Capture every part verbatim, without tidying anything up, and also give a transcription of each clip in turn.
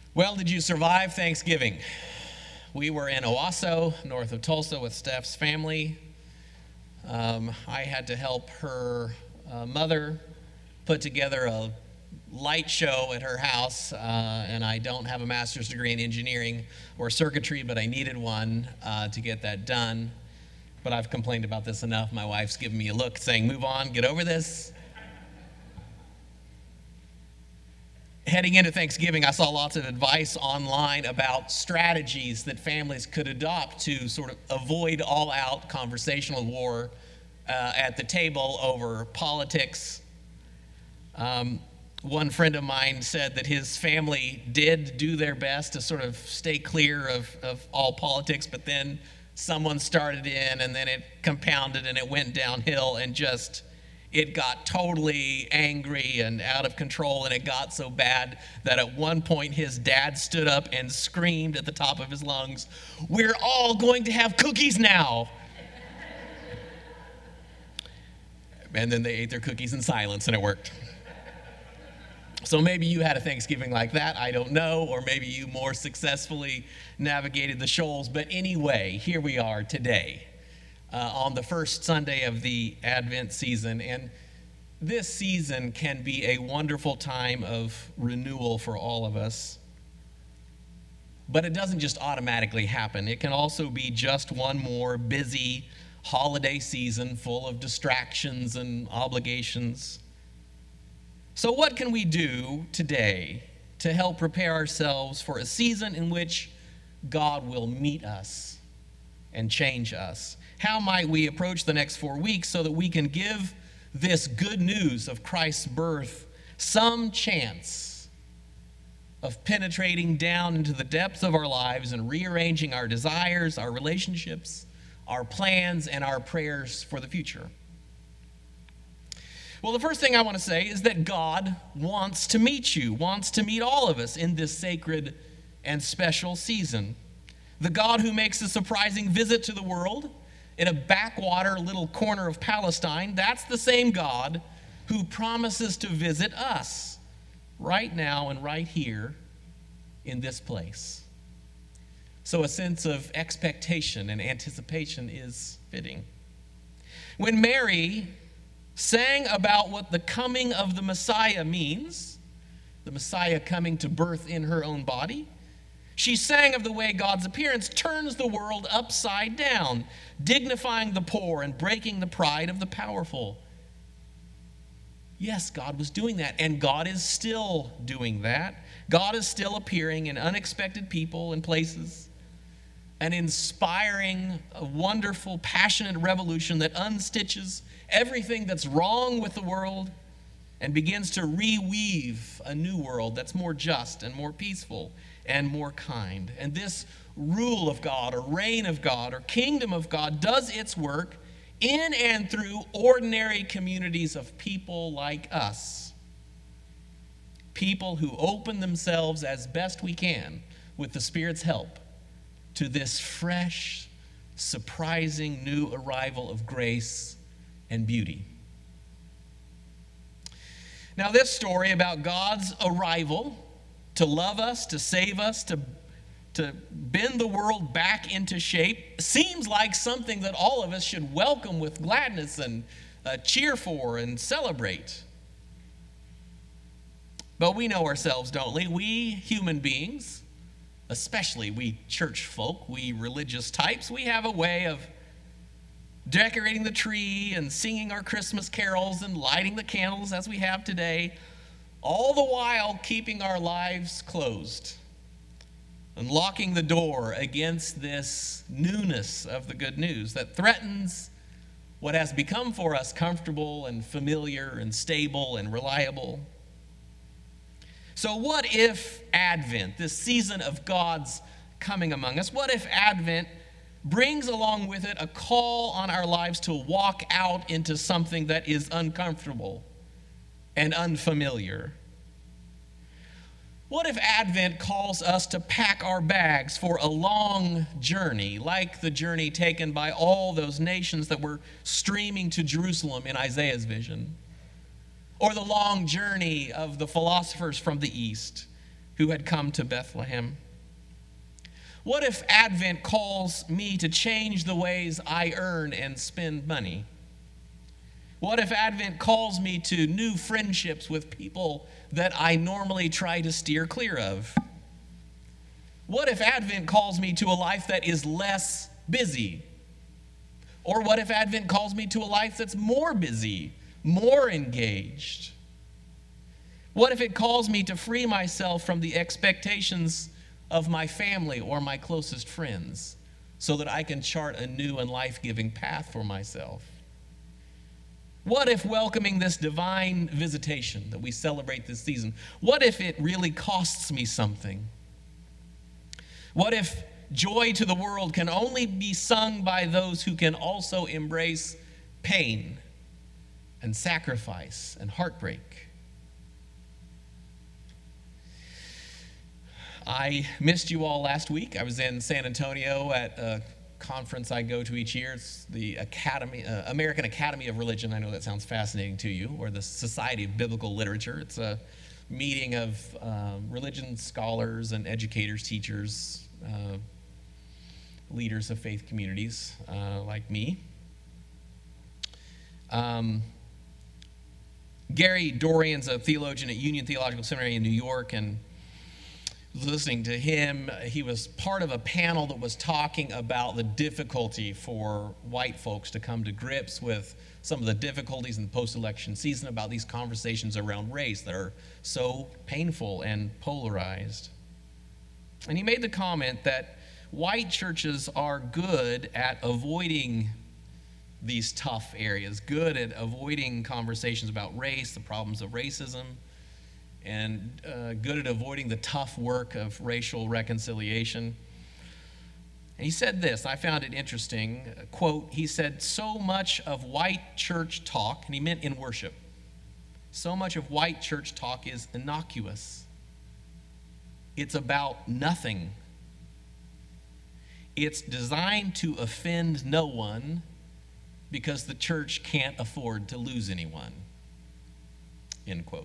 Well, did you survive Thanksgiving? We were in Owasso, north of Tulsa, with Steph's family. Um, I had to help her uh, mother put together a light show at her house, uh, and I don't have a master's degree in engineering or circuitry, but I needed one uh, to get that done. But I've complained about this enough. My wife's giving me a look saying, move on, get over this. Heading into Thanksgiving, I saw lots of advice online about strategies that families could adopt to sort of avoid all-out conversational war uh, at the table over politics. Um, one friend of mine said that his family did do their best to sort of stay clear of, of all politics, but then someone started in and then it compounded and it went downhill and just it got totally angry and out of control, and it got so bad that at one point his dad stood up and screamed at the top of his lungs, "We're all going to have cookies now." And then they ate their cookies in silence, and it worked. So maybe you had a Thanksgiving like that, I don't know, or maybe you more successfully navigated the shoals. But anyway, here we are today. Uh, on the first Sunday of the Advent season, and this season can be a wonderful time of renewal for all of us. But it doesn't just automatically happen. It can also be just one more busy holiday season full of distractions and obligations. So what can we do today to help prepare ourselves for a season in which God will meet us and change us? How might we approach the next four weeks so that we can give this good news of Christ's birth some chance of penetrating down into the depths of our lives and rearranging our desires, our relationships, our plans, and our prayers for the future? Well, the first thing I want to say is that God wants to meet you, wants to meet all of us in this sacred and special season. The God who makes a surprising visit to the world in a backwater little corner of Palestine, that's the same God who promises to visit us right now and right here in this place. So a sense of expectation and anticipation is fitting. When Mary sang about what the coming of the Messiah means, the Messiah coming to birth in her own body, she sang of the way God's appearance turns the world upside down, dignifying the poor and breaking the pride of the powerful. Yes, God was doing that, and God is still doing that. God is still appearing in unexpected people and places, and inspiring a wonderful, passionate revolution that unstitches everything that's wrong with the world and begins to reweave a new world that's more just and more peaceful and more kind. And this rule of God, or reign of God, or kingdom of God does its work in and through ordinary communities of people like us. People who open themselves as best we can, with the Spirit's help, to this fresh, surprising new arrival of grace and beauty. Now, this story about God's arrival to love us, to save us, to, to bend the world back into shape seems like something that all of us should welcome with gladness and uh, cheer for and celebrate. But we know ourselves, don't we? We human beings, especially we church folk, we religious types, we have a way of decorating the tree and singing our Christmas carols and lighting the candles as we have today, all the while keeping our lives closed and locking the door against this newness of the good news that threatens what has become for us comfortable and familiar and stable and reliable. So what if Advent, this season of God's coming among us, what if Advent brings along with it a call on our lives to walk out into something that is uncomfortable and unfamiliar? What if Advent calls us to pack our bags for a long journey, like the journey taken by all those nations that were streaming to Jerusalem in Isaiah's vision? Or the long journey of the philosophers from the East who had come to Bethlehem? What if Advent calls me to change the ways I earn and spend money? What if Advent calls me to new friendships with people that I normally try to steer clear of? What if Advent calls me to a life that is less busy? Or what if Advent calls me to a life that's more busy, more engaged? What if it calls me to free myself from the expectations of my family or my closest friends so that I can chart a new and life-giving path for myself? What if welcoming this divine visitation that we celebrate this season, what if it really costs me something? What if joy to the world can only be sung by those who can also embrace pain and sacrifice and heartbreak? I missed you all last week. I was in San Antonio at a conference I go to each year. It's the Academy, uh, American Academy of Religion. I know that sounds fascinating to you, or the Society of Biblical Literature. It's a meeting of uh, religion scholars and educators, teachers, uh, leaders of faith communities uh, like me. Um, Gary Dorian's a theologian at Union Theological Seminary in New York, and listening to him, he was part of a panel that was talking about the difficulty for white folks to come to grips with some of the difficulties in the post-election season about these conversations around race that are so painful and polarized. And he made the comment that white churches are good at avoiding these tough areas, good at avoiding conversations about race, the problems of racism, and uh, good at avoiding the tough work of racial reconciliation. And he said this, I found it interesting, quote, he said, so much of white church talk, and he meant in worship, so much of white church talk is innocuous. It's about nothing. It's designed to offend no one because the church can't afford to lose anyone, end quote.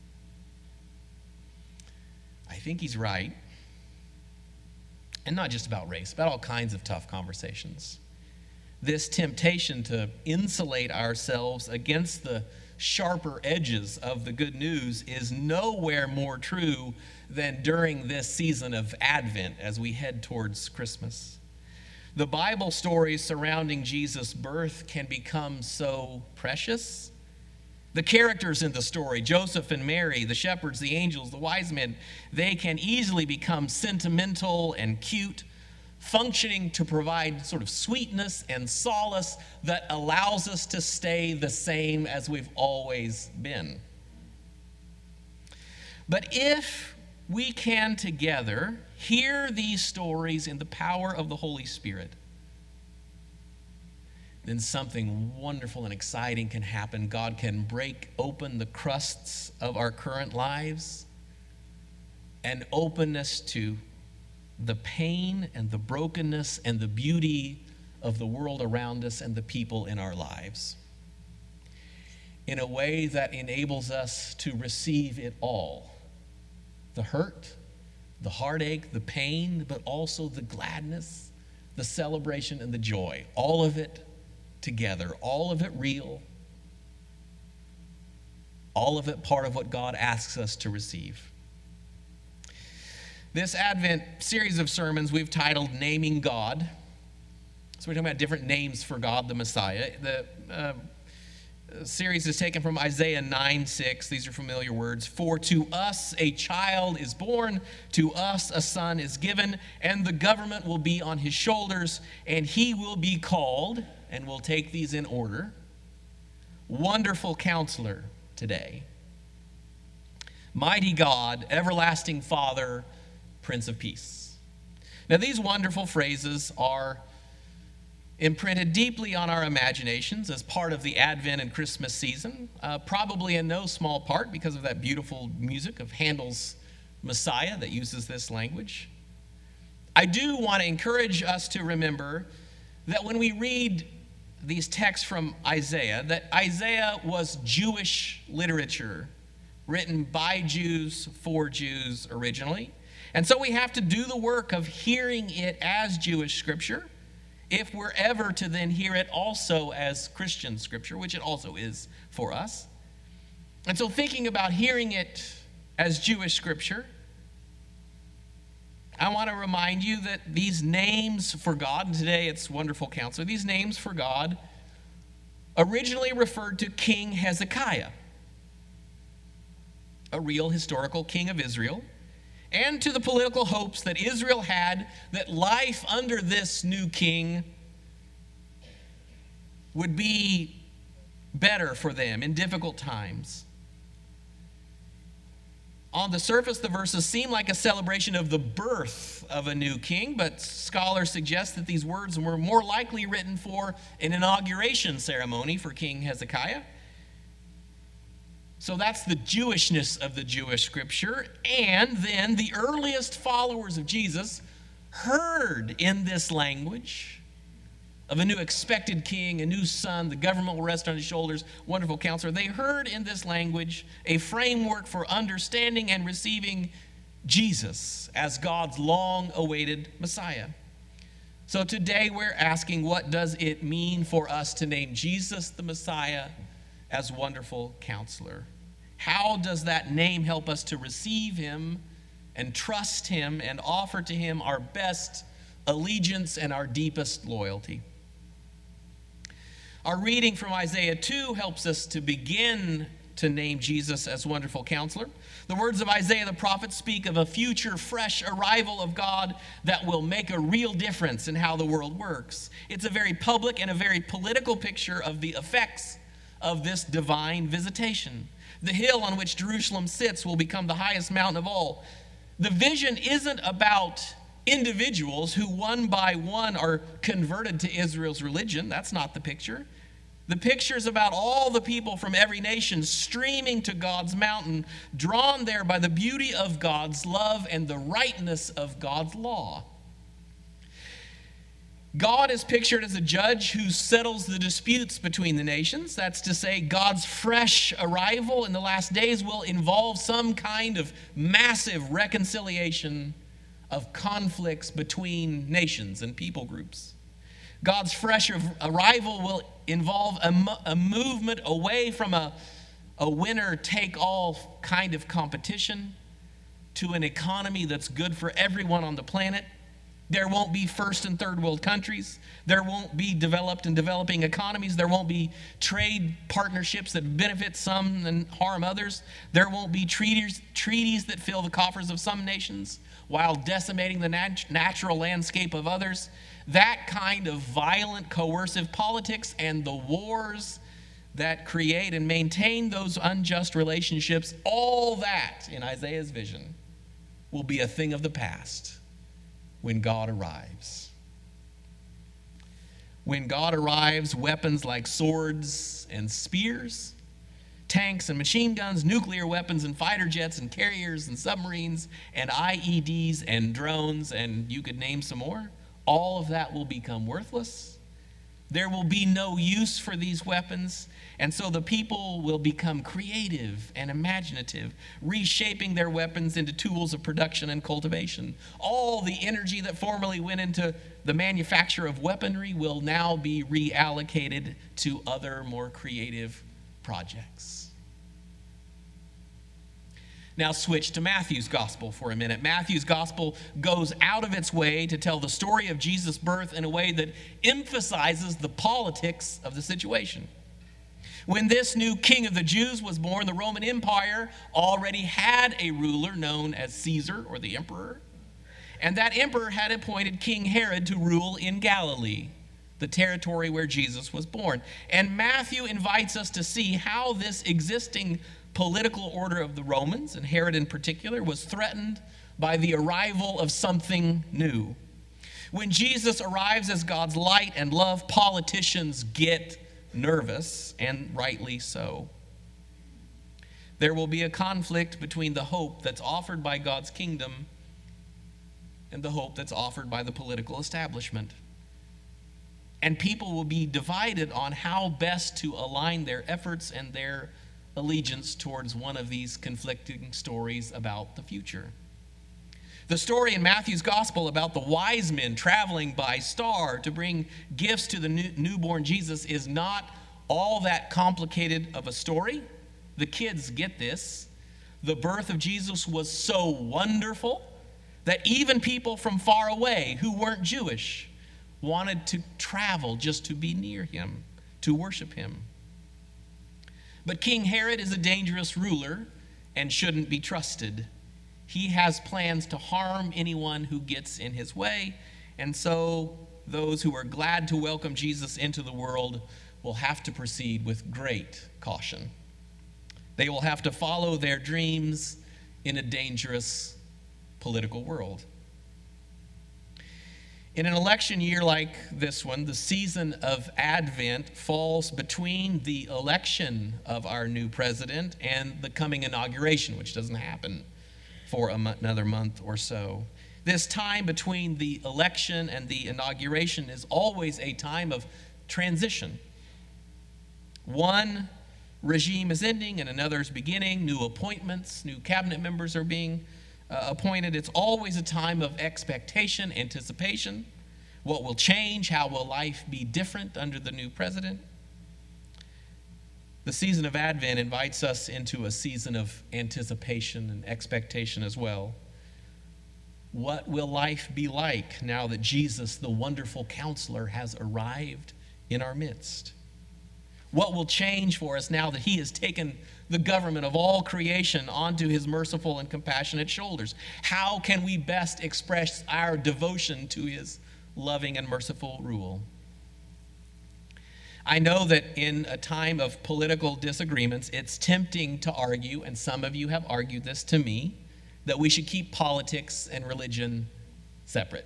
I think he's right. And not just about race, about all kinds of tough conversations. This temptation to insulate ourselves against the sharper edges of the good news is nowhere more true than during this season of Advent as we head towards Christmas. The Bible stories surrounding Jesus' birth can become so precious. The characters in the story, Joseph and Mary, the shepherds, the angels, the wise men, they can easily become sentimental and cute, functioning to provide sort of sweetness and solace that allows us to stay the same as we've always been. But if we can together hear these stories in the power of the Holy Spirit, then something wonderful and exciting can happen. God can break open the crusts of our current lives and open us to the pain and the brokenness and the beauty of the world around us and the people in our lives in a way that enables us to receive it all. The hurt, the heartache, the pain, but also the gladness, the celebration, and the joy. All of it together, all of it real, all of it part of what God asks us to receive. This Advent series of sermons we've titled Naming God. So we're talking about different names for God the Messiah. The uh, series is taken from Isaiah nine six. These are familiar words. For to us a child is born, to us a son is given, and the government will be on his shoulders, and he will be called, and we'll take these in order, Wonderful Counselor today, Mighty God, Everlasting Father, Prince of Peace. Now these wonderful phrases are imprinted deeply on our imaginations as part of the Advent and Christmas season, uh, probably in no small part because of that beautiful music of Handel's Messiah that uses this language. I do want to encourage us to remember that when we read these texts from Isaiah, that Isaiah was Jewish literature written by Jews for Jews originally. And so we have to do the work of hearing it as Jewish scripture if we're ever to then hear it also as Christian scripture, which it also is for us. And so thinking about hearing it as Jewish scripture, I want to remind you that these names for God, and today it's Wonderful Counselor, these names for God originally referred to King Hezekiah, a real historical king of Israel, and to the political hopes that Israel had that life under this new king would be better for them in difficult times. On the surface, the verses seem like a celebration of the birth of a new king, but scholars suggest that these words were more likely written for an inauguration ceremony for King Hezekiah. So that's the Jewishness of the Jewish scripture. And then the earliest followers of Jesus heard in this language of a new expected king, a new son, the government will rest on his shoulders, Wonderful Counselor. They heard in this language a framework for understanding and receiving Jesus as God's long-awaited Messiah. So today we're asking, what does it mean for us to name Jesus the Messiah as Wonderful Counselor? How does that name help us to receive him and trust him and offer to him our best allegiance and our deepest loyalty? Our reading from Isaiah two helps us to begin to name Jesus as Wonderful Counselor. The words of Isaiah the prophet speak of a future fresh arrival of God that will make a real difference in how the world works. It's a very public and a very political picture of the effects of this divine visitation. The hill on which Jerusalem sits will become the highest mountain of all. The vision isn't about individuals who one by one are converted to Israel's religion. That's not the picture. The picture is about all the people from every nation streaming to God's mountain, drawn there by the beauty of God's love and the rightness of God's law. God is pictured as a judge who settles the disputes between the nations. That's to say, God's fresh arrival in the last days will involve some kind of massive reconciliation of conflicts between nations and people groups. God's fresh arrival will involve a, a movement away from a, a winner-take-all kind of competition to an economy that's good for everyone on the planet. There won't be first and third world countries. There won't be developed and developing economies. There won't be trade partnerships that benefit some and harm others. There won't be treaties, treaties that fill the coffers of some nations while decimating the nat- natural landscape of others. That kind of violent, coercive politics and the wars that create and maintain those unjust relationships, all that in Isaiah's vision will be a thing of the past when God arrives. When God arrives, weapons like swords and spears, tanks and machine guns, nuclear weapons and fighter jets and carriers and submarines and I E Ds and drones, and you could name some more, all of that will become worthless. There will be no use for these weapons, and so the people will become creative and imaginative, reshaping their weapons into tools of production and cultivation. All the energy that formerly went into the manufacture of weaponry will now be reallocated to other, more creative projects. Now switch to Matthew's gospel for a minute. Matthew's gospel goes out of its way to tell the story of Jesus' birth in a way that emphasizes the politics of the situation. When this new king of the Jews was born, the Roman Empire already had a ruler known as Caesar, or the emperor. And that emperor had appointed King Herod to rule in Galilee, the territory where Jesus was born. And Matthew invites us to see how this existing political order of the Romans, and Herod in particular, was threatened by the arrival of something new. When Jesus arrives as God's light and love, politicians get nervous, and rightly so. There will be a conflict between the hope that's offered by God's kingdom and the hope that's offered by the political establishment. And people will be divided on how best to align their efforts and their allegiance towards one of these conflicting stories about the future. The story in Matthew's gospel about the wise men traveling by star to bring gifts to the new, newborn Jesus is not all that complicated of a story. The kids get this. The birth of Jesus was so wonderful that even people from far away who weren't Jewish wanted to travel just to be near him, to worship him. But King Herod is a dangerous ruler and shouldn't be trusted. He has plans to harm anyone who gets in his way, and so those who are glad to welcome Jesus into the world will have to proceed with great caution. They will have to follow their dreams in a dangerous political world. In an election year like this one, the season of Advent falls between the election of our new president and the coming inauguration, which doesn't happen for a mo- another month or so. This time between the election and the inauguration is always a time of transition. One regime is ending and another is beginning. New appointments, new cabinet members are being uh, appointed. It's always a time of expectation, anticipation. What will change? How will life be different under the new president? The season of Advent invites us into a season of anticipation and expectation as well. What will life be like now that Jesus, the wonderful counselor, has arrived in our midst? What will change for us now that he has taken the government of all creation onto his merciful and compassionate shoulders? How can we best express our devotion to his loving and merciful rule? I know that in a time of political disagreements, it's tempting to argue, and some of you have argued this to me, that we should keep politics and religion separate.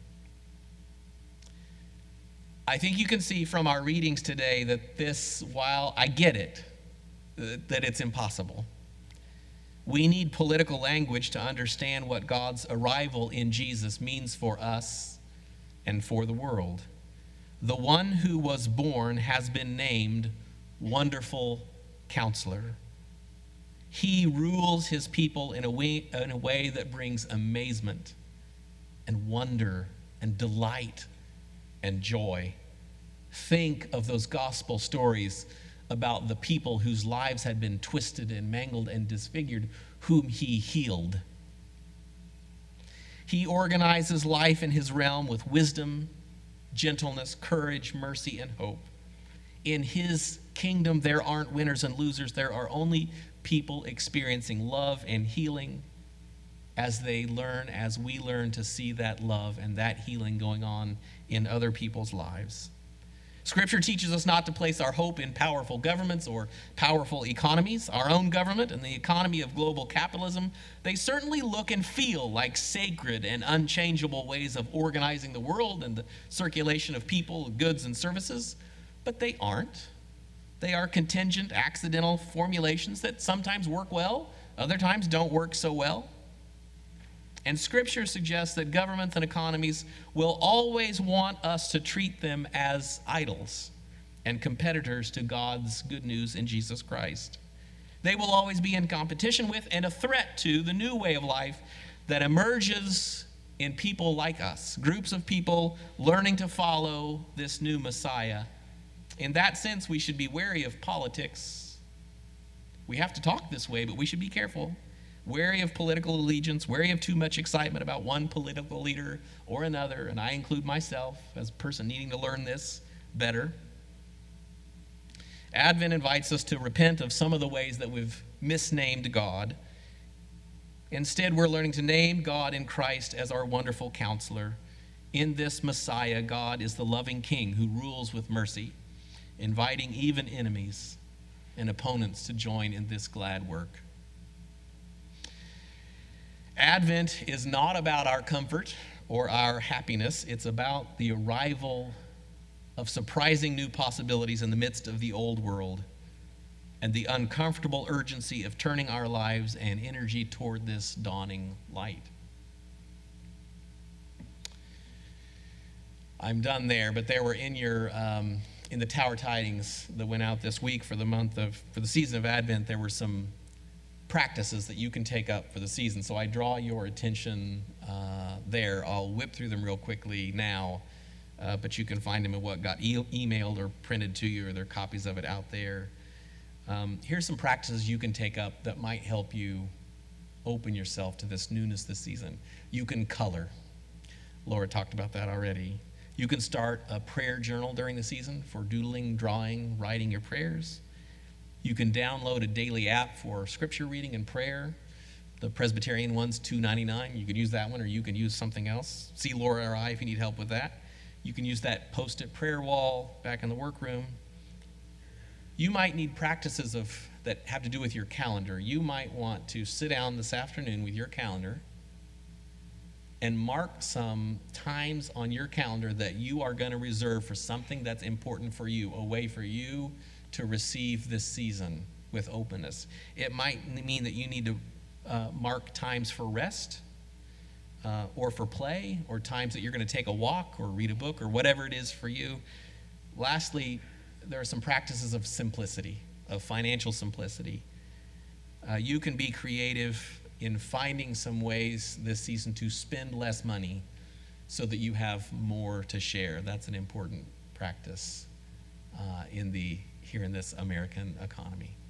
I think you can see from our readings today that this, while I get it, that it's impossible. We need political language to understand what God's arrival in Jesus means for us and for the world. The one who was born has been named Wonderful Counselor. He rules his people in a way, in a way that brings amazement and wonder and delight and joy. Think of those gospel stories about the people whose lives had been twisted and mangled and disfigured, whom he healed. He organizes life in his realm with wisdom, gentleness, courage, mercy, and hope. In his kingdom, there aren't winners and losers. There are only people experiencing love and healing as they learn, as we learn to see that love and that healing going on in other people's lives. Scripture teaches us not to place our hope in powerful governments or powerful economies. Our own government and the economy of global capitalism, they certainly look and feel like sacred and unchangeable ways of organizing the world and the circulation of people, goods, and services, but they aren't. They are contingent, accidental formulations that sometimes work well, other times don't work so well. And Scripture suggests that governments and economies will always want us to treat them as idols and competitors to God's good news in Jesus Christ. They will always be in competition with and a threat to the new way of life that emerges in people like us, groups of people learning to follow this new Messiah. In that sense, we should be wary of politics. We have to talk this way, but we should be careful. Wary of political allegiance, wary of too much excitement about one political leader or another, and I include myself as a person needing to learn this better. Advent invites us to repent of some of the ways that we've misnamed God. Instead, we're learning to name God in Christ as our wonderful counselor. In this Messiah, God is the loving King who rules with mercy, inviting even enemies and opponents to join in this glad work. Advent is not about our comfort or our happiness. It's about the arrival of surprising new possibilities in the midst of the old world and the uncomfortable urgency of turning our lives and energy toward this dawning light. I'm done there, but there were in your um, in the Tower Tidings that went out this week for the month of, for the season of Advent, there were some practices that you can take up for the season. So I draw your attention uh, there. I'll whip through them real quickly now, uh, but you can find them in what got e- emailed or printed to you, or there are copies of it out there. Um, here's some practices you can take up that might help you open yourself to this newness this season. You can color. Laura talked about that already. You can start a prayer journal during the season for doodling, drawing, writing your prayers. You can download a daily app for scripture reading and prayer. The Presbyterian one's two ninety-nine. You could use that one, or you can use something else. See Laura or I if you need help with that. You can use that post-it prayer wall back in the workroom. You might need practices of that have to do with your calendar. You might want to sit down this afternoon with your calendar and mark some times on your calendar that you are going to reserve for something that's important for you, a way for you to receive this season with openness. It might mean that you need to uh, mark times for rest uh, or for play, or times that you're going to take a walk or read a book or whatever it is for you. Lastly, there are some practices of simplicity, of financial simplicity. Uh, you can be creative in finding some ways this season to spend less money so that you have more to share. That's an important practice uh, in the here in this American economy.